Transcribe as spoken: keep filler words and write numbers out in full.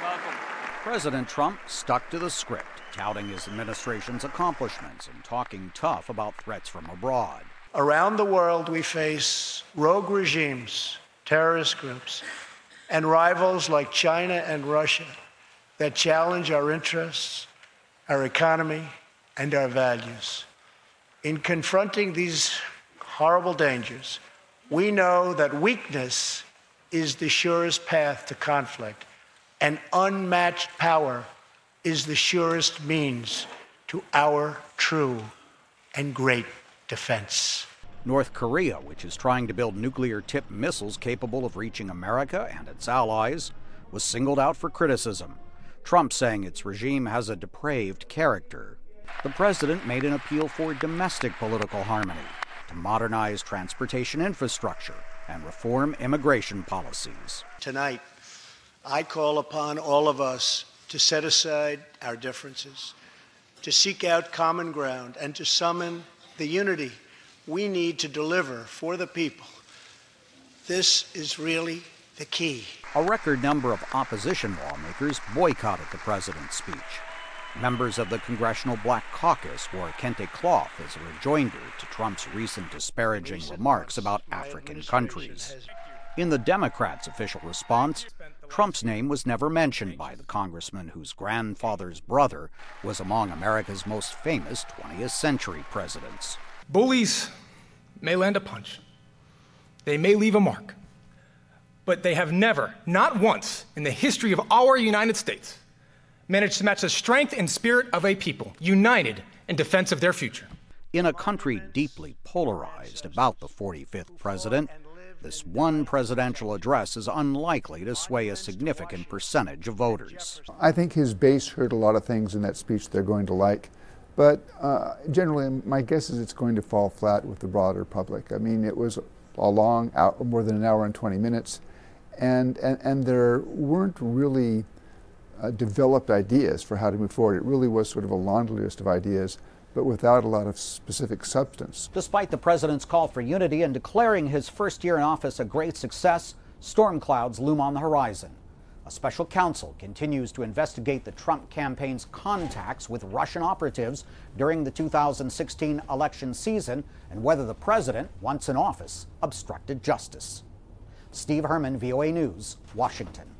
President Trump stuck to the script, touting his administration's accomplishments and talking tough about threats from abroad. Around the world, we face rogue regimes, terrorist groups, and rivals like China and Russia that challenge our interests, our economy, and our values. In confronting these horrible dangers, we know that weakness is the surest path to conflict, and unmatched power is the surest means to our true and great defense. North Korea, which is trying to build nuclear-tipped missiles capable of reaching America and its allies, was singled out for criticism. Trump saying its regime has a depraved character. The president made an appeal for domestic political harmony, to modernize transportation infrastructure and reform immigration policies. Tonight, I call upon all of us to set aside our differences, to seek out common ground, and to summon the unity we need to deliver for the people. This is really the key. A record number of opposition lawmakers boycotted the president's speech. Members of the Congressional Black Caucus wore kente cloth as a rejoinder to Trump's recent disparaging remarks about African countries. In the Democrats' official response, Trump's name was never mentioned by the congressman whose grandfather's brother was among America's most famous twentieth century presidents. Bullies may land a punch. They may leave a mark. But they have never, not once, in the history of our United States, managed to match the strength and spirit of a people united in defense of their future. In a country deeply polarized about the forty-fifth president, this one presidential address is unlikely to sway a significant percentage of voters. I think his base heard a lot of things in that speech they're going to like, but uh, generally my guess is it's going to fall flat with the broader public. I mean, it was a long, hour, more than an hour and twenty minutes, and, and, and there weren't really uh, developed ideas for how to move forward. It really was sort of a laundry list of ideas, but without a lot of specific substance. Despite the president's call for unity and declaring his first year in office a great success, storm clouds loom on the horizon. A special counsel continues to investigate the Trump campaign's contacts with Russian operatives during the two thousand sixteen election season and whether the president, once in office, obstructed justice. Steve Herman, V O A News, Washington.